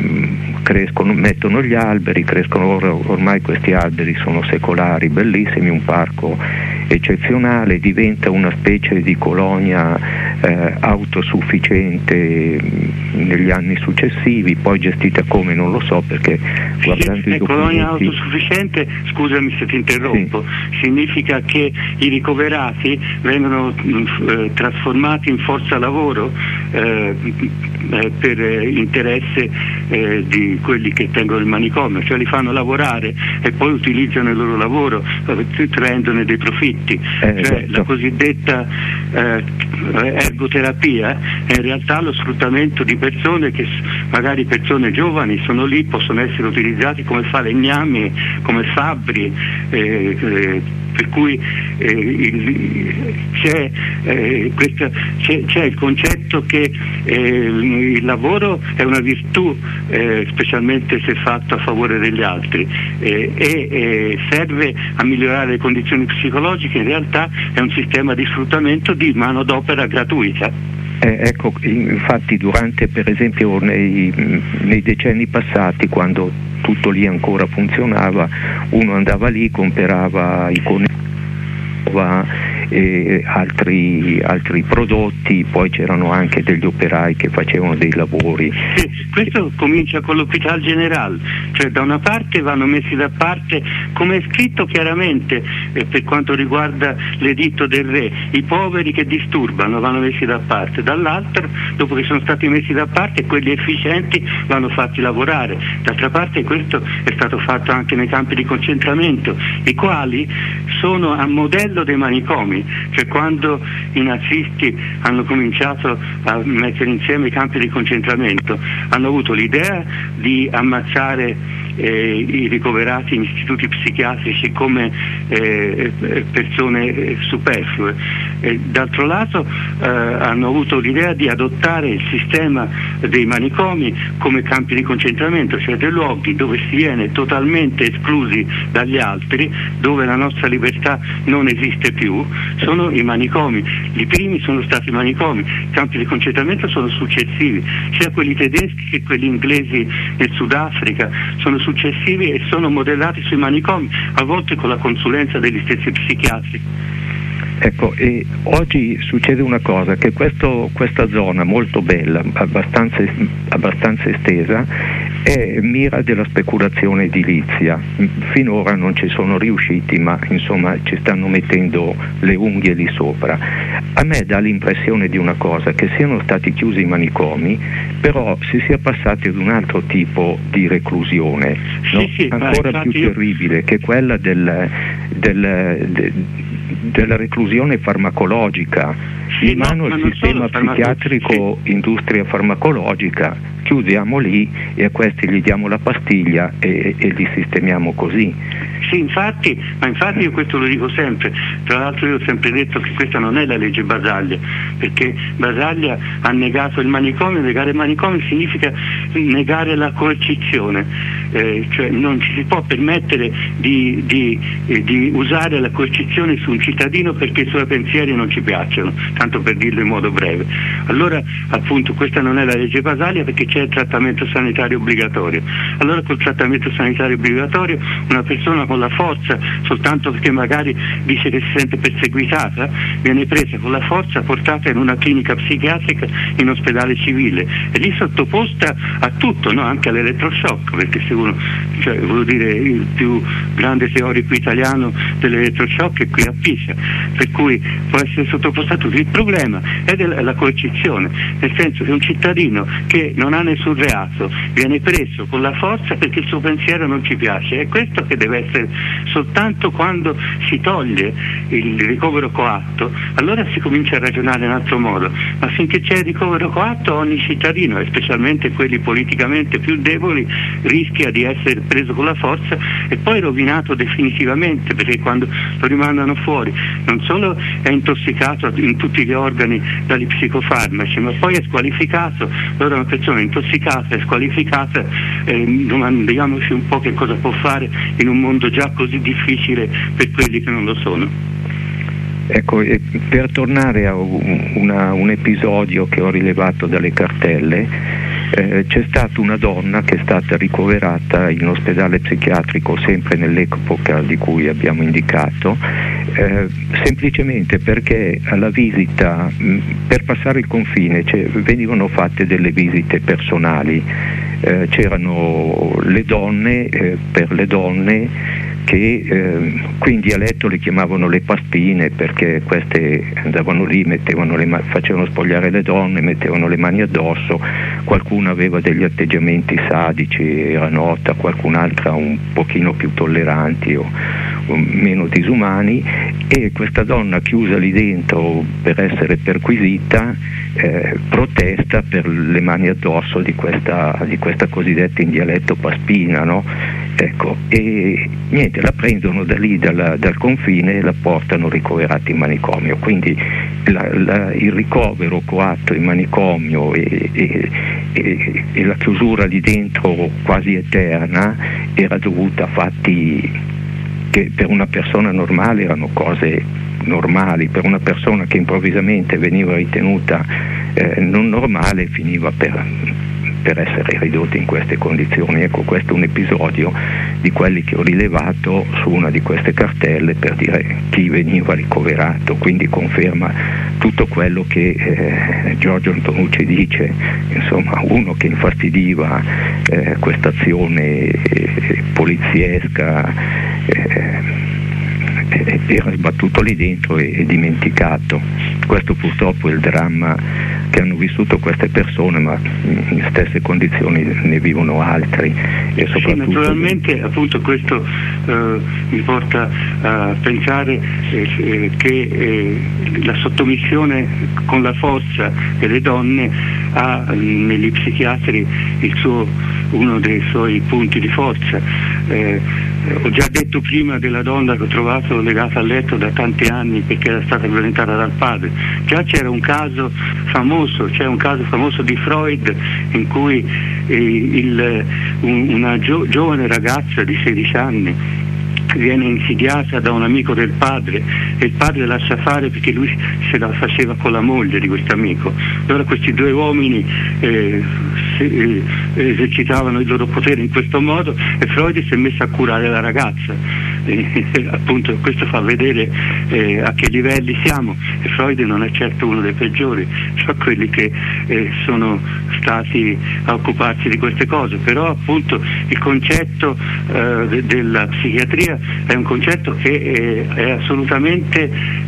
S2: mh, crescono, mettono gli alberi, crescono or- ormai questi alberi sono secolari, bellissimi, un parco eccezionale, diventa una specie di colonia eh, autosufficiente negli anni successivi, poi gestita come non lo so perché guardando
S3: sì,
S2: i documenti...
S3: Colonia autosufficiente, scusami se ti interrompo, sì. Significa che i ricoverati vengono eh, trasformati in forza lavoro eh, eh, per eh, interesse eh, di quelli che tengono il manicomio, cioè li fanno lavorare e poi utilizzano il loro lavoro traendone dei profitti. Eh, cioè
S2: esatto.
S3: La cosiddetta eh, ergoterapia è in realtà lo sfruttamento di persone che magari persone giovani sono lì, possono essere utilizzati come falegnami, come fabbri, eh, eh, per cui eh, il, c'è, eh, questa, c'è, c'è il concetto che eh, il lavoro è una virtù, eh, specialmente se fatto a favore degli altri, eh, e eh, serve a migliorare le condizioni psicologiche. In realtà è un sistema di sfruttamento di manodopera gratuita.
S2: Eh, ecco, infatti durante per esempio nei, nei decenni passati, quando tutto lì ancora funzionava, uno andava lì, comprava i conigli e altri, altri prodotti, poi c'erano anche degli operai che facevano dei lavori.
S3: Sì, questo comincia con l'Hôpital General, cioè da una parte vanno messi da parte, come è scritto chiaramente eh, per quanto riguarda l'editto del re, i poveri che disturbano vanno messi da parte, dall'altra dopo che sono stati messi da parte quelli efficienti vanno fatti lavorare. D'altra parte questo è stato fatto anche nei campi di concentramento, i quali sono a modello dei manicomi, cioè quando i nazisti hanno cominciato a mettere insieme i campi di concentramento hanno avuto l'idea di ammazzare eh, i ricoverati in istituti psichiatrici come eh, persone superflue, e d'altro lato eh, hanno avuto l'idea di adottare il sistema dei manicomi come campi di concentramento, cioè dei luoghi dove si viene totalmente esclusi dagli altri, dove la nostra libertà non esiste più, sono i manicomi. I primi sono stati i manicomi, i campi di concentramento sono successivi, sia quelli tedeschi che quelli inglesi nel Sudafrica sono successivi e sono modellati sui manicomi, a volte con la consulenza degli stessi psichiatri.
S2: Ecco, e oggi succede una cosa, che questo, questa zona molto bella, abbastanza, abbastanza estesa, è mira della speculazione edilizia. Finora non ci sono riusciti, ma insomma ci stanno mettendo le unghie lì sopra. A me dà l'impressione di una cosa, che siano stati chiusi i manicomi, però si sia passati ad un altro tipo di reclusione, no?
S3: Sì, sì,
S2: ancora più io... terribile, che quella del, del, del della reclusione farmacologica,
S3: sì,
S2: in mano
S3: no,
S2: il sistema psichiatrico, sì. Industria farmacologica, chiudiamo lì e a questi gli diamo la pastiglia e, e li sistemiamo così.
S3: Sì, infatti, ma infatti io questo lo dico sempre, tra l'altro io ho sempre detto che questa non è la legge Basaglia, perché Basaglia ha negato il manicomio. Negare il manicomio significa negare la coercizione, eh, cioè non ci si può permettere di, di, eh, di usare la coercizione su un cittadino perché i suoi pensieri non ci piacciono, tanto per dirlo in modo breve. Allora appunto questa non è la legge Basaglia, perché c'è il trattamento sanitario obbligatorio. Allora col trattamento sanitario obbligatorio una persona con la forza, soltanto perché magari dice che si sente perseguitata, viene presa con la forza, portata in una clinica psichiatrica, in ospedale civile, e lì sottoposta a tutto, no? Anche all'elettroshock, perché se uno, cioè, voglio dire, il più grande teorico italiano dell'elettroshock è qui a Pisa, per cui può essere sottoposto a tutti. Il problema è della coercizione, nel senso che un cittadino che non ha nessun reato viene preso con la forza perché il suo pensiero non ci piace. È questo che deve essere. Soltanto quando si toglie il ricovero coatto, allora si comincia a ragionare in altro modo, ma finché c'è il ricovero coatto ogni cittadino, e specialmente quelli politicamente più deboli, rischia di essere preso con la forza e poi rovinato definitivamente, perché quando lo rimandano fuori non solo è intossicato in tutti gli organi dagli psicofarmaci, ma poi è squalificato. Allora una persona intossicata e squalificata, eh, domandiamoci un po' che cosa può fare in un mondo già così difficile per quelli che non lo sono.
S2: Ecco, per tornare a una, un episodio che ho rilevato dalle cartelle, eh, c'è stata una donna che è stata ricoverata in ospedale psichiatrico sempre nell'epoca di cui abbiamo indicato, eh, semplicemente perché alla visita, mh, per passare il confine, cioè, venivano fatte delle visite personali, eh, c'erano le donne, eh, per le donne che eh, qui in dialetto le chiamavano le paspine, perché queste andavano lì, mettevano le ma- facevano spogliare le donne, mettevano le mani addosso, qualcuna aveva degli atteggiamenti sadici, era nota, qualcun'altra un pochino più tolleranti o, o meno disumani, e questa donna chiusa lì dentro per essere perquisita eh, protesta per le mani addosso di questa, di questa cosiddetta in dialetto paspina, no? Ecco, e niente, la prendono da lì dal, dal confine e la portano ricoverata in manicomio. Quindi la, la, il ricovero coatto in manicomio e, e, e, e la chiusura lì dentro quasi eterna era dovuta a fatti che per una persona normale erano cose normali, per una persona che improvvisamente veniva ritenuta eh, non normale finiva per per essere ridotti in queste condizioni. Ecco, questo è un episodio di quelli che ho rilevato su una di queste cartelle per dire chi veniva ricoverato, quindi conferma tutto quello che eh, Giorgio Antonucci dice, insomma, uno che infastidiva eh, questa azione eh, poliziesca eh, era sbattuto lì dentro e, e dimenticato. Questo purtroppo è il dramma che hanno vissuto queste persone, ma in stesse condizioni ne vivono altri. E soprattutto... Sì,
S3: naturalmente appunto questo eh, mi porta a pensare eh, che eh, la sottomissione con la forza delle donne ha negli psichiatri il suo, uno dei suoi punti di forza. Eh, ho già detto prima della donna che ho trovato legata al letto da tanti anni perché era stata violentata dal padre. Già c'era un caso famoso, c'è un caso famoso di Freud in cui eh, il, un, una gio, giovane ragazza di sedici anni viene insidiata da un amico del padre e il padre lascia fare perché lui se la faceva con la moglie di questo amico. Allora questi due uomini eh, se, eh, esercitavano il loro potere in questo modo e Freud si è messo a curare la ragazza. Eh, appunto questo fa vedere eh, a che livelli siamo, e Freud non è certo uno dei peggiori, cioè quelli che eh, sono stati a occuparsi di queste cose. Però appunto il concetto eh, de- della psichiatria è un concetto che eh, è assolutamente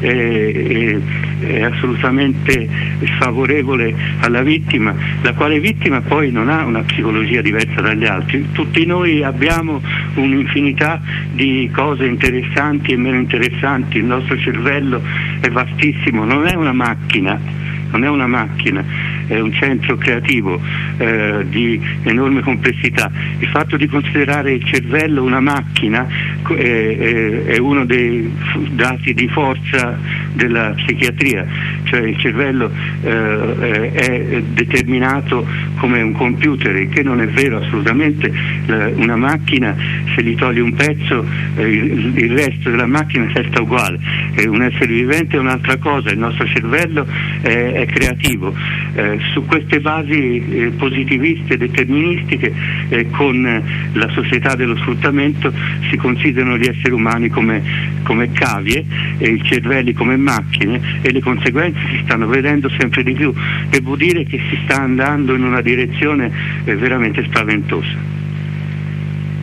S3: eh, è assolutamente sfavorevole alla vittima, la quale vittima poi non ha una psicologia diversa dagli altri. Tutti noi abbiamo un'infinità di cose interessanti e meno interessanti, il nostro cervello è vastissimo, non è una macchina, non è una macchina, è un centro creativo eh, di enorme complessità. Il fatto di considerare il cervello una macchina è, è, è uno dei dati di forza della psichiatria, cioè il cervello eh, è determinato come un computer, il che non è vero assolutamente. Una macchina, se gli togli un pezzo, eh, il, il resto della macchina resta uguale. Eh, un essere vivente è un'altra cosa, il nostro cervello è, è creativo. Eh, su queste basi eh, positiviste, deterministiche, eh, con la società dello sfruttamento si considerano gli esseri umani come, come cavie e i cervelli come macchine, e le conseguenze si stanno vedendo sempre di più. Devo dire che si sta andando in una direzione eh, veramente spaventosa.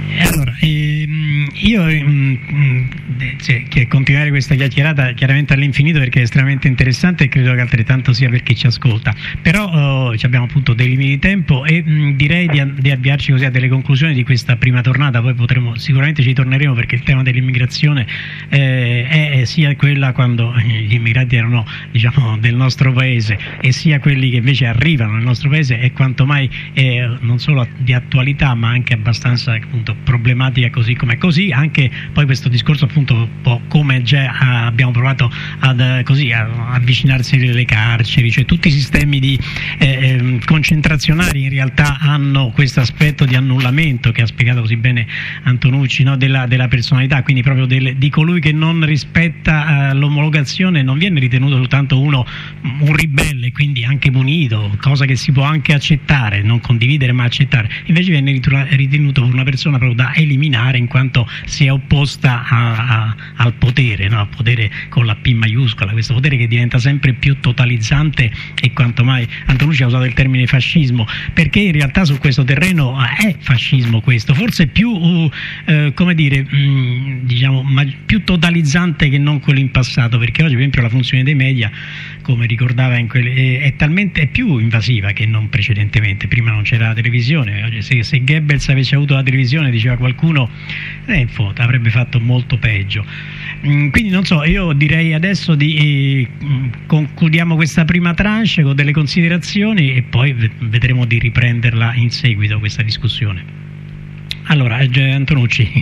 S1: Allora, ehm, io ehm, cioè, che continuare questa chiacchierata chiaramente all'infinito perché è estremamente interessante e credo che altrettanto sia per chi ci ascolta, però oh, abbiamo appunto dei limiti di tempo e mh, direi di, di avviarci così a delle conclusioni di questa prima tornata, poi potremo, sicuramente ci torneremo perché il tema dell'immigrazione eh, è, è sia quella quando gli immigrati erano, diciamo, del nostro paese e sia quelli che invece arrivano nel nostro paese è quanto mai eh, non solo di attualità ma anche abbastanza appunto problematica, così come così, anche poi questo discorso appunto un po' come già abbiamo provato ad così a avvicinarsi alle carceri, cioè tutti i sistemi di eh, concentrazionari in realtà hanno questo aspetto di annullamento che ha spiegato così bene Antonucci, no? della, della personalità, quindi proprio del, di colui che non rispetta eh, l'omologazione non viene ritenuto soltanto uno un ribelle, quindi anche punito, cosa che si può anche accettare, non condividere ma accettare, invece viene ritenuto una persona proprio da eliminare in quanto si è opposta a, a, al potere, no? Al potere con la P maiuscola, questo potere che diventa sempre più totalizzante e quanto mai Antonucci ha usato il termine fascismo, perché in realtà su questo terreno è fascismo questo, forse più uh, uh, come dire mh, diciamo ma, più totalizzante che non quello in passato, perché oggi per esempio la funzione dei media, come ricordava in quelle, è, è talmente è più invasiva che non precedentemente, prima non c'era la televisione, oggi se, se Goebbels avesse avuto la televisione, diceva qualcuno, eh, in foto, avrebbe fatto molto peggio. Mm, quindi non so, io direi adesso di eh, concludiamo questa prima tranche con delle considerazioni e poi vedremo di riprenderla in seguito questa discussione. Allora, Antonucci.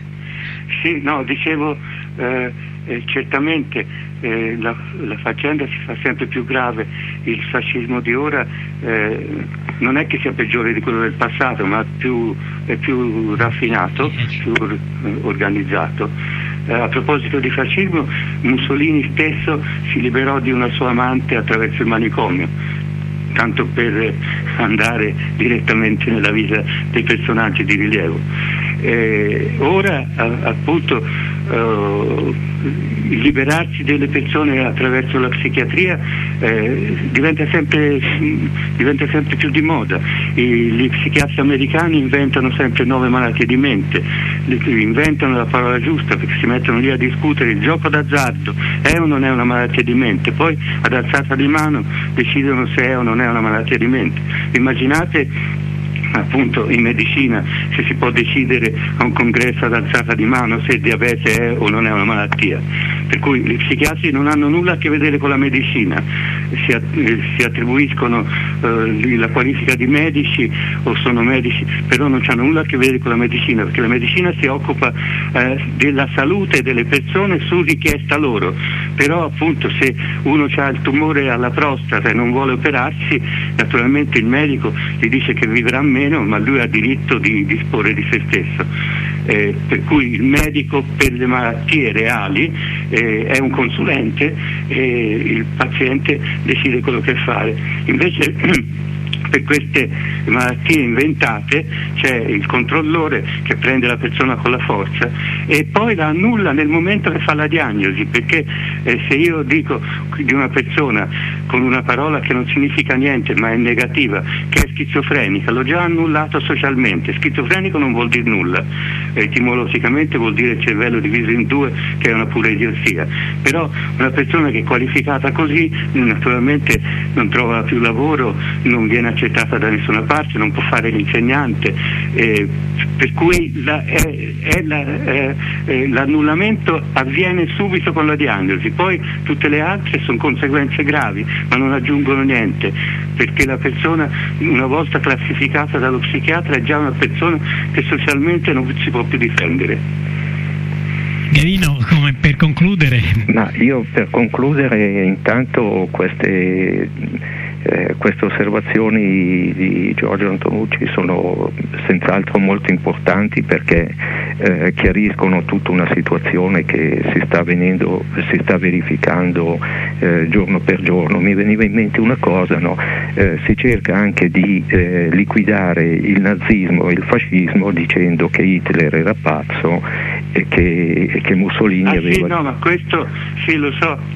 S3: Sì, no, dicevo eh, eh, certamente eh, la, la faccenda si fa sempre più grave, il fascismo di ora eh, non è che sia peggiore di quello del passato, ma più, è più raffinato, più organizzato. Eh, a proposito di fascismo, Mussolini stesso si liberò di una sua amante attraverso il manicomio, tanto per andare direttamente nella vita dei personaggi di rilievo. Eh, ora appunto eh, il liberarsi delle persone attraverso la psichiatria eh, diventa sempre diventa sempre più di moda. I, gli psichiatri americani inventano sempre nuove malattie di mente, inventano la parola giusta perché si mettono lì a discutere il gioco d'azzardo è o non è una malattia di mente, poi ad alzata di mano decidono se è o non è una malattia di mente. Immaginate appunto in medicina se si può decidere a un congresso ad alzata di mano se il diabete è o non è una malattia, per cui gli psichiatri non hanno nulla a che vedere con la medicina, si, eh, si attribuiscono eh, la qualifica di medici o sono medici, però non hanno nulla a che vedere con la medicina, perché la medicina si occupa eh, della salute delle persone su richiesta loro, però appunto se uno ha il tumore alla prostata e non vuole operarsi, naturalmente il medico gli dice che vivrà meno, ma lui ha diritto di disporre di se stesso. Eh, per cui il medico per le malattie reali eh, è un consulente e il paziente decide quello che fare. Invece per queste malattie inventate c'è il controllore che prende la persona con la forza e poi la annulla nel momento che fa la diagnosi, perché eh, se io dico di una persona con una parola che non significa niente ma è negativa, che è schizofrenica, l'ho già annullato socialmente. Schizofrenico non vuol dire nulla, etimologicamente vuol dire cervello diviso in due, che è una pura idiosia, però una persona che è qualificata così naturalmente non trova più lavoro, non viene accettata da nessuna parte, non può fare l'insegnante, eh, per cui la, è, è la, è, è, l'annullamento avviene subito con la diagnosi, poi tutte le altre sono conseguenze gravi ma non aggiungono niente, perché la persona una volta classificata dallo psichiatra è già una persona che socialmente non si può più difendere.
S1: Gavino, come per concludere?
S2: Ma io per concludere intanto queste Eh, queste osservazioni di Giorgio Antonucci sono senz'altro molto importanti perché eh, chiariscono tutta una situazione che si sta, venendo, si sta verificando eh, giorno per giorno. Mi veniva in mente una cosa, no? eh, si cerca anche di eh, liquidare il nazismo e il fascismo dicendo che Hitler era pazzo e che, e che Mussolini
S3: ah,
S2: aveva...
S3: Sì, no, ma questo sì lo so.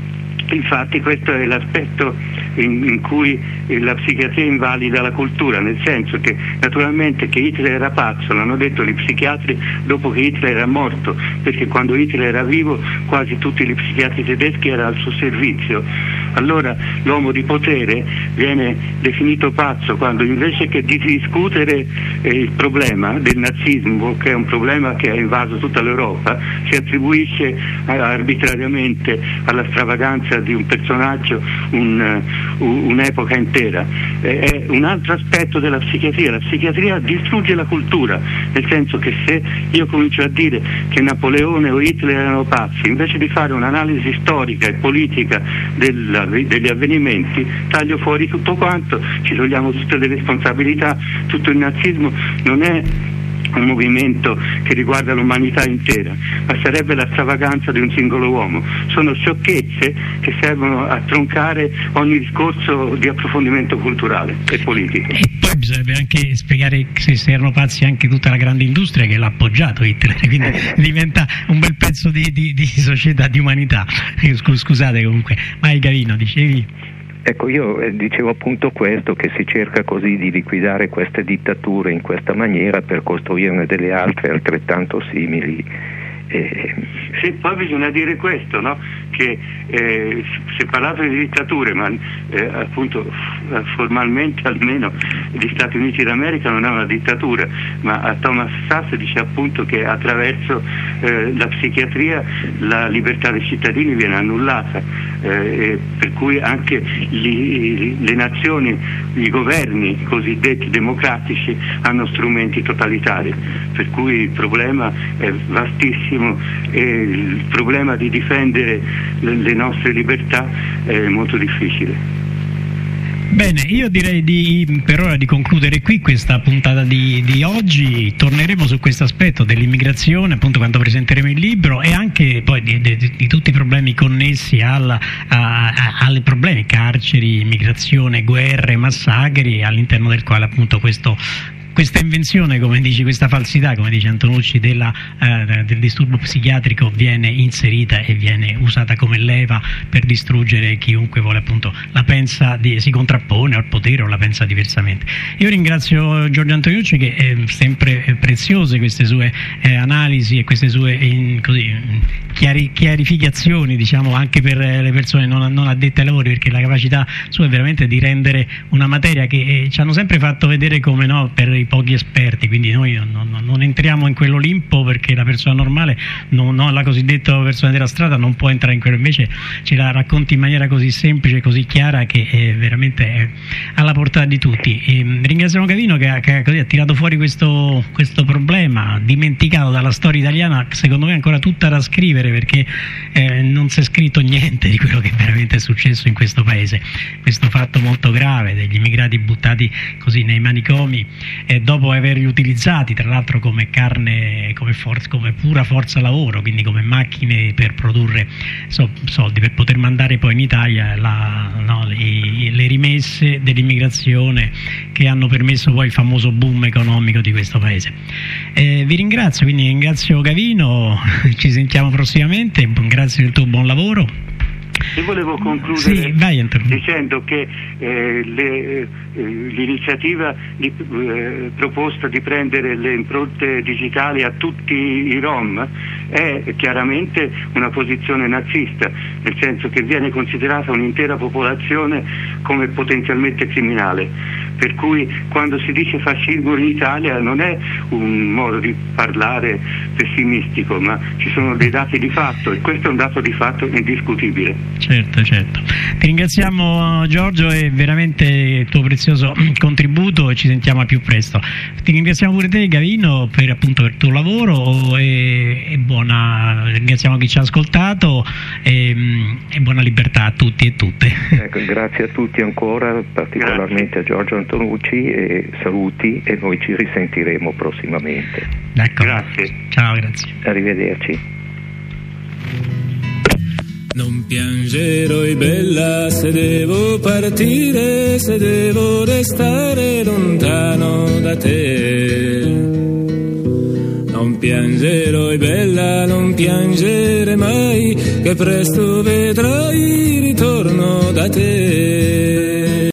S3: Infatti questo è l'aspetto in, in cui la psichiatria invalida la cultura, nel senso che naturalmente che Hitler era pazzo, l'hanno detto gli psichiatri dopo che Hitler era morto, perché quando Hitler era vivo quasi tutti gli psichiatri tedeschi erano al suo servizio. Allora l'uomo di potere viene definito pazzo quando invece che di discutere eh, il problema del nazismo, che è un problema che ha invaso tutta l'Europa, si attribuisce eh, arbitrariamente alla stravaganza di un personaggio un, uh, un'epoca intera. Eh, è un altro aspetto della psichiatria. La psichiatria distrugge la cultura, nel senso che se io comincio a dire che Napoleone o Hitler erano pazzi, invece di fare un'analisi storica e politica della degli avvenimenti, taglio fuori tutto quanto, ci togliamo tutte le responsabilità. Tutto il nazismo non è un movimento che riguarda l'umanità intera, ma sarebbe la stravaganza di un singolo uomo. Sono sciocchezze che servono a troncare ogni discorso di approfondimento culturale e politico.
S1: E poi bisognerebbe anche spiegare se, se erano pazzi anche tutta la grande industria che l'ha appoggiato Hitler, quindi diventa un bel pezzo di, di, di società, di umanità. Scusate comunque, vai Gavino, dicevi?
S2: Ecco, io eh, dicevo appunto questo, che si cerca così di liquidare queste dittature in questa maniera per costruirne delle altre altrettanto simili. Eh...
S3: Sì, poi bisogna dire questo, no? Che eh, si è parlato di dittature, ma eh, appunto formalmente almeno gli Stati Uniti d'America non è una dittatura, ma a Thomas Szasz dice appunto che attraverso eh, la psichiatria la libertà dei cittadini viene annullata, eh, per cui anche gli, le nazioni, i governi cosiddetti democratici hanno strumenti totalitari, per cui il problema è vastissimo e il problema di difendere le nostre libertà è molto difficile.
S1: Bene, io direi di per ora di concludere qui questa puntata di, di oggi. Torneremo su questo aspetto dell'immigrazione appunto quando presenteremo il libro, e anche poi di, di, di tutti i problemi connessi alla, a, a, alle problemi carceri, immigrazione, guerre, massacri, all'interno del quale appunto questo questa invenzione, come dici, questa falsità, come dice Antonucci, della, eh, del disturbo psichiatrico viene inserita e viene usata come leva per distruggere chiunque vuole appunto la pensa di, si contrappone al potere o la pensa diversamente. Io ringrazio Giorgio Antonucci, che è sempre preziose queste sue eh, analisi e queste sue in, così, chiari, chiarificazioni, diciamo, anche per le persone non, non addette ai lavori, perché la capacità sua è veramente di rendere una materia che eh, ci hanno sempre fatto vedere come, no, per i pochi esperti, quindi noi non, non, non entriamo in quell'Olimpo, perché la persona normale, non, non, la cosiddetta persona della strada non può entrare in quello, invece ce la racconti in maniera così semplice, così chiara, che è veramente è alla portata di tutti. E ringraziamo Gavino che, ha, che così, ha tirato fuori questo, questo problema dimenticato dalla storia italiana, secondo me ancora tutta da scrivere, perché eh, non si è scritto niente di quello che veramente è successo in questo paese, questo fatto molto grave degli immigrati buttati così nei manicomi, e dopo averli utilizzati tra l'altro come carne, come, forza, come pura forza lavoro, quindi come macchine per produrre so, soldi per poter mandare poi in Italia la, no, le, le rimesse dell'immigrazione che hanno permesso poi il famoso boom economico di questo paese. Eh, vi ringrazio, quindi ringrazio Gavino, ci sentiamo prossimamente, grazie del tuo buon lavoro.
S3: E volevo concludere
S1: sì, vai,
S3: dicendo che eh, le, eh, l'iniziativa di, eh, proposta di prendere le impronte digitali a tutti i Rom è chiaramente una posizione nazista, nel senso che viene considerata un'intera popolazione come potenzialmente criminale. Per cui quando si dice fascismo in Italia non è un modo di parlare pessimistico, ma ci sono dei dati di fatto, e questo è un dato di fatto indiscutibile.
S1: Certo, certo. Ti ringraziamo Giorgio, e veramente il tuo prezioso contributo, e ci sentiamo al più presto. Ti ringraziamo pure te Gavino per appunto il tuo lavoro, e, e buona, ringraziamo chi ci ha ascoltato, e, e buona libertà a tutti e tutte.
S2: Ecco, grazie a tutti ancora, particolarmente grazie a Giorgio Antonucci, e saluti, e noi ci risentiremo prossimamente.
S1: Ecco.
S3: Grazie.
S1: Ciao, grazie.
S2: Arrivederci.
S5: Non piangerò, bella, se devo partire, se devo restare lontano da te. Non piangerò, bella, non piangere mai, che presto vedrai ritorno da te.